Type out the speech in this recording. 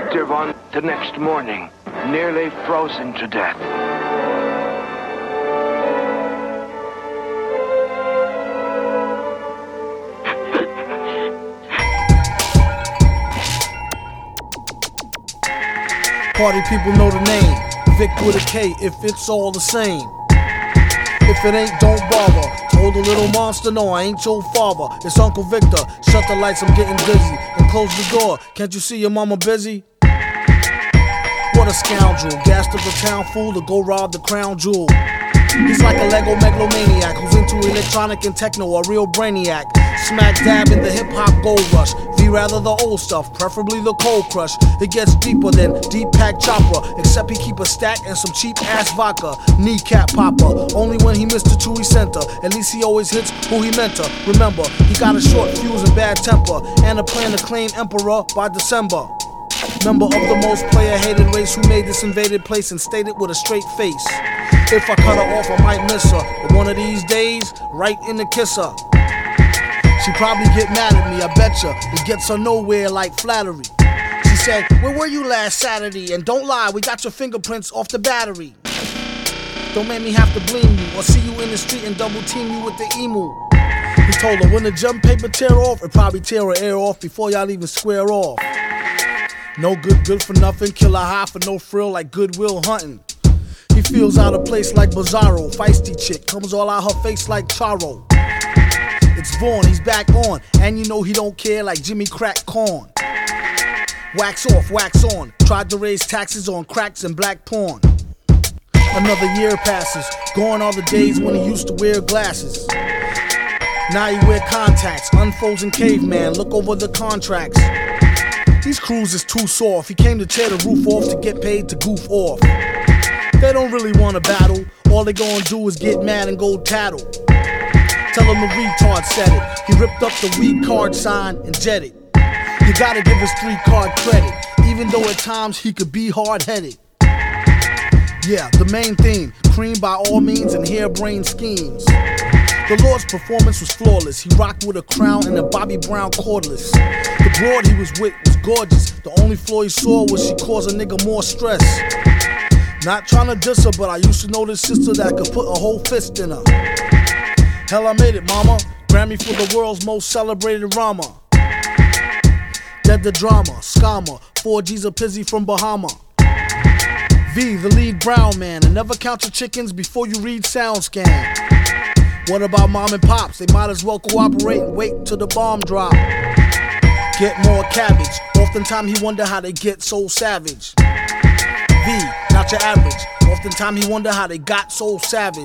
Victor Von the next morning, nearly frozen to death. Party people know the name, Vic with a K if it's all the same. If it ain't, don't bother. Told the little monster, no, I ain't your father. It's Uncle Victor. Shut the lights, I'm getting dizzy. And close the door. Can't you see your mama busy? What a scoundrel. Gassed up the town fool to go rob the crown jewel. He's like a Lego megalomaniac who's into electronic and techno, a real brainiac. Smack dab in the hip-hop gold rush. V rather the old stuff, preferably the cold crush. It gets deeper than deep pack chopper, except he keep a stack and some cheap ass vodka. Kneecap popper, only when he missed the Chewy center. At least he always hits who he meant to. Remember, he got a short fuse and bad temper, and a plan to claim emperor by December. Member of the most player-hated race who made this invaded place and stated with a straight face. If I cut her off, I might miss her, but one of these days, right in the kisser. She probably get mad at me, I betcha. It gets her nowhere like flattery. She said, where were you last Saturday? And don't lie, we got your fingerprints off the battery. Don't make me have to blame you, or see you in the street and double team you with the emu. He told her, when the jump paper tear off, it probably tear her air off before y'all even square off. No good for nothing, kill a high for no frill like Goodwill Hunting. He feels out of place like Bizarro, feisty chick, comes all out her face like Charo. It's Vaughn, he's back on, and you know he don't care like Jimmy Crack Corn. Wax off, wax on, tried to raise taxes on cracks and black porn. Another year passes, gone are the days when he used to wear glasses. Now he wear contacts, unfrozen caveman, look over the contracts. These crews is too soft, he came to tear the roof off to get paid to goof off. They don't really want to battle, all they gonna do is get mad and go tattle. Tell him the retard said it, he ripped up the weak card sign and jetted. You gotta give his 3-card credit, even though at times he could be hard-headed. Yeah, the main theme, cream by all means and harebrained schemes. The Lord's performance was flawless, he rocked with a crown and a Bobby Brown cordless. The broad he was with was gorgeous, the only flaw he saw was she caused a nigga more stress. Not trying to diss her, but I used to know this sister that could put a whole fist in her. Hell, I made it, mama. Grammy for the world's most celebrated Rama. Dead the drama, scammer, 4G's a pizzy from Bahama. V, the lead brown man, and never count your chickens before you read SoundScan. What about mom and pops? They might as well cooperate and wait till the bomb drop. Get more cabbage, oftentimes he wonder how they get so savage. V, not your average, oftentimes he wonder how they got so savage.